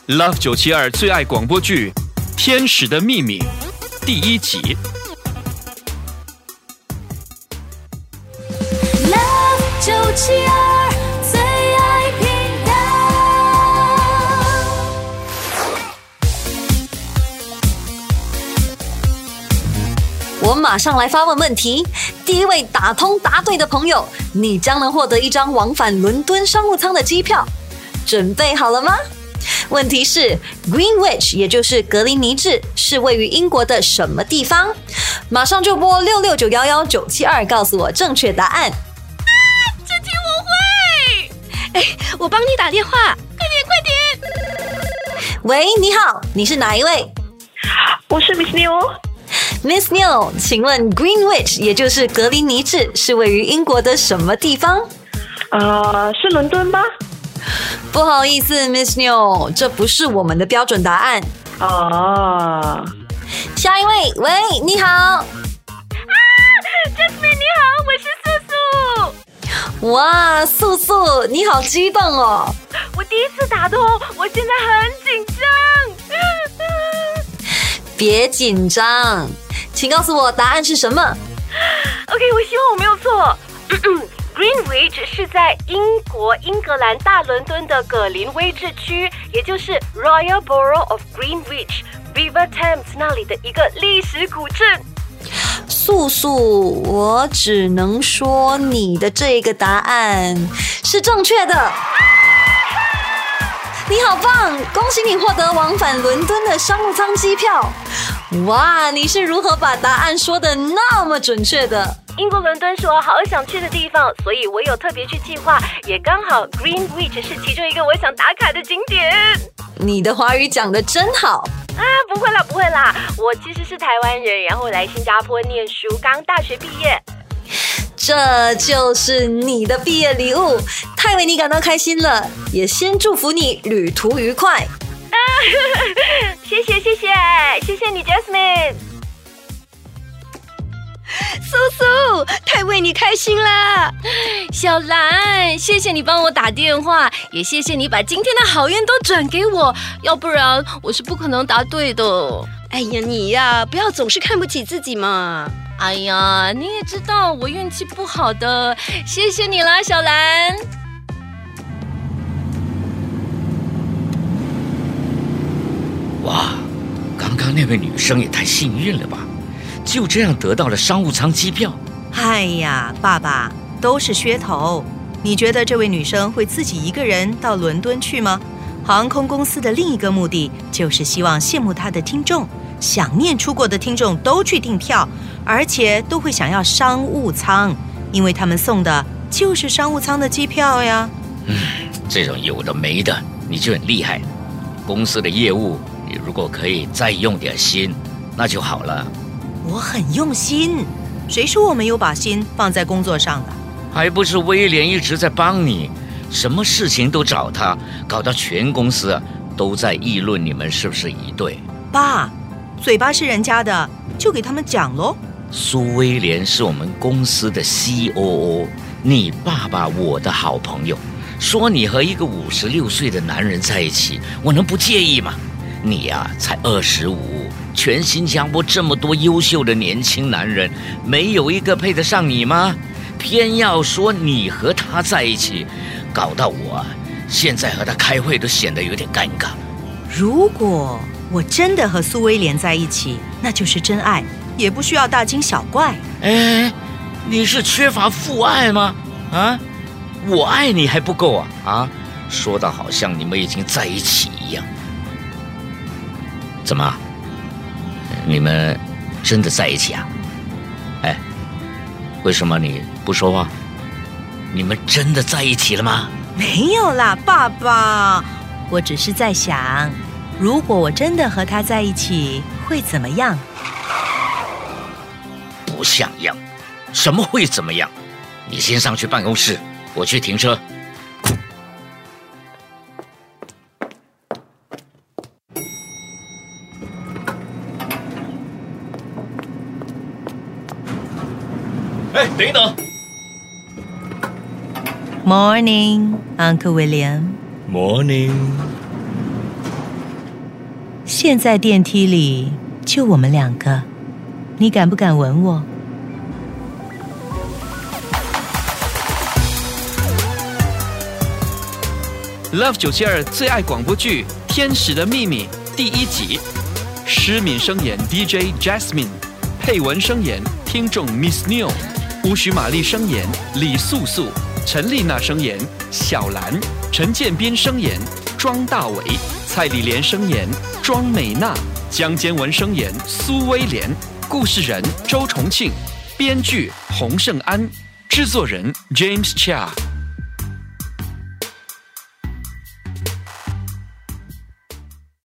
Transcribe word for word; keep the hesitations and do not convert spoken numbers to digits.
Love 九七二最爱广播剧《天使的秘密》第一集。 Love 九七二最爱频道。我马上来发问问题。第一位打通答对的朋友，你将能获得一张往返伦敦商务舱的机票。准备好了吗？问题是 Greenwich 也就是格林尼治是位于英国的什么地方？马上就拨六六九一一九七二告诉我正确答案。 啊，这题我会！哎，我帮你打电话，快点快点！ 喂，你好，你是哪一位？ 我是 Miss New。Miss New， 请问 Greenwich 也就是格林尼治是位于英国的什么地方？ 呃，是伦敦吗？ 不好意思 Miss New， 这不是我们的标准答案。 哦。 下一位，喂，你好。啊 Jasmine 你好，我是素素。 哇，素素，你好激动哦。 我第一次打通，我现在很紧张。 别紧张，请告诉我答案是什么。 OK， 我希望我没有错。Greenwich 是在英国英格兰大伦敦的葛林威治区，也就是 Royal Borough of Greenwich River Thames 那里的一个历史古镇。 素素，我只能说你的这个答案是正确的。你好棒，恭喜你获得往返伦敦的商务舱机票。哇，你是如何把答案说得那么准确的？ 英国伦敦是我好想去的地方，所以我有特别去计划，也刚好 Greenwich 是其中一个我想打卡的景点。 你的华语讲得真好啊！不会啦不会啦，我其实是台湾人，然后来新加坡念书，刚大学毕业。 这就是你的毕业礼物，太为你感到开心了，也先祝福你旅途愉快。 啊，谢谢谢谢谢谢你 Jasmine。 素素，太为你开心啦！ 小兰，谢谢你帮我打电话，也谢谢你把今天的好运都转给我，要不然我是不可能答对的。 哎呀，你呀，不要总是看不起自己嘛。 哎呀，你也知道我运气不好的，谢谢你啦，小兰。 哇，刚刚那位女生也太幸运了吧！就这样得到了商务舱机票。 哎呀，爸爸，都是噱头。你觉得这位女生会自己一个人到伦敦去吗？航空公司的另一个目的就是希望羡慕她的听众，想念出国的听众都去订票，而且都会想要商务舱，因为他们送的就是商务舱的机票呀。 嗯，这种有的没的，你就很厉害。公司的业务，你如果可以再用点心，那就好了。 我很用心，谁说我没有把心放在工作上的？ 还不是威廉一直在帮你，什么事情都找他，搞到全公司啊都在议论你们是不是一对。 爸，嘴巴是人家的，就给他们讲咯。 苏威廉是我们公司的 C O O， 你爸爸我的好朋友，说你和一个五十六岁的男人在一起，我能不介意吗？你呀、啊，才二十五，全新加坡这么多优秀的年轻男人，没有一个配得上你吗？偏要说你和他在一起，搞到我啊，现在和他开会都显得有点尴尬。 如果我真的和苏威廉在一起，那就是真爱，也不需要大惊小怪。 哎，你是缺乏父爱吗？啊，我爱你还不够啊？啊，说得好像你们已经在一起一样。怎么？你们真的在一起啊？哎，为什么你不说话？你们真的在一起了吗？ 没有啦，爸爸，我只是在想，如果我真的和他在一起，会怎么样？ 不像样，什么会怎么样？你先上去办公室，我去停车。哎，等一等。 Morning, Uncle William. Morning. 现在电梯里就我们两个，你敢不敢吻我？ Love 九七二最爱广播剧《天使的秘密》第一集，诗敏声演 D J Jasmine， 配文声演听众 Miss New， 巫许玛丽声演李素素，陈丽娜声演小兰，陈建斌声演庄大伟，蔡丽莲声演庄美娜，江坚文声演苏威廉，故事人周重庆，编剧洪胜安，制作人 James Chia。